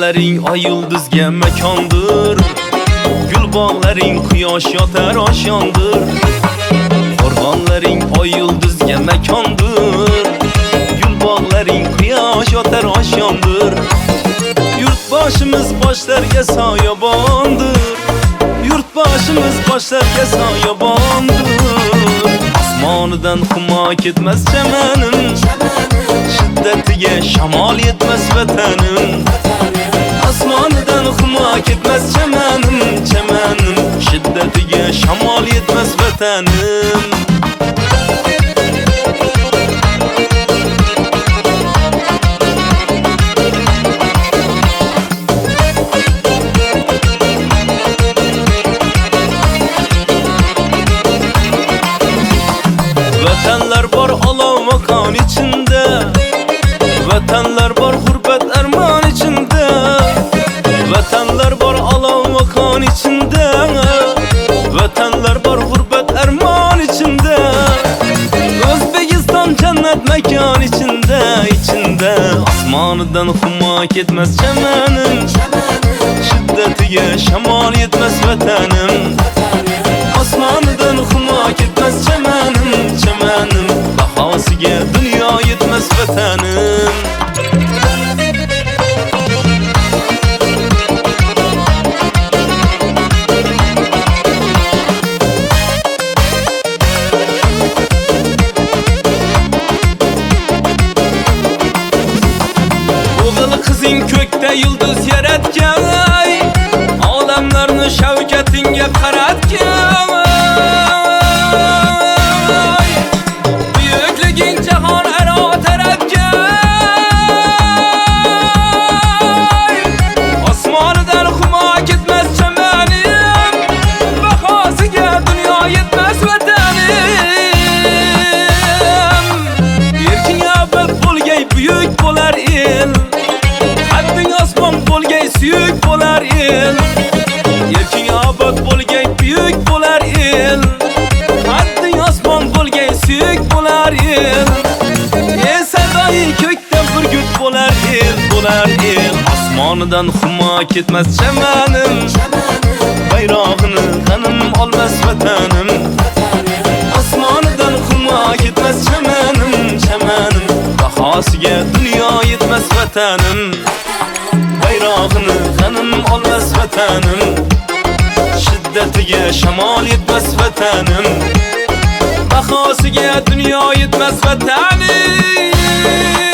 Ormanlaring ay yulduzga makondir, gul bog'laring quyosh yotar oshondir. Ormanlaring ay yulduzga makondir, gul bog'laring quyosh yotar oshondir. Yurtboshimiz boshlarga soyabondir, yurtboshimiz boshlarga soyabondir. Osmonidan humo ketmas chamanim, shiddatiga shamol yetmas vatanim. Osmonidan humo ketmas chamanim, chamanim, shiddatiga shamol yetmas vatanim. Vatanlar bor olov makon içinde, vatanlar bor g'urbat armon içinde. Vatanlar bor olov makon içinde, vatanlar bor g'urbat armon içinde. O'zbekiston jannat makon içinde, içinde. Osmonidan humo ketmas chamanim, shiddatiga shamol yetmas vatanim. Osmonidan humo ketmas chamanim, chamanim, bahosiga dunyo yetmas vatanim. O'g'il qizing ko'kda yulduz yaratgan, olamlarni shavkatingga qaratgan. Buyukliging jahon aro taratgan. Osmonidan humo ketmas chamanim, bahosiga dunyo yetmas vatanim. Erkin abad bo'lgay buyuk bo'lar el, hadding osmon bo'lgay suyuk bo'lar el. Erkin abad bo'lgay buyuk bo'lar el, hadding osmon bo'lgay suyuk bo'lar el. Sadoyi ko'kda burgut bo'lar el, bo'lar el. Osmonidan humo ketmas chamanim, bayrog'ini g'anim olmas vatanim. Osmonidan humo ketmas chamanim, chamanim, bahosiga dunyo yetmas vatanim. Bayrog'ini g'anim olmas vatanim, shiddatiga shamol yetmas vatanim. Bahosiga dunyo yetmas vatanim.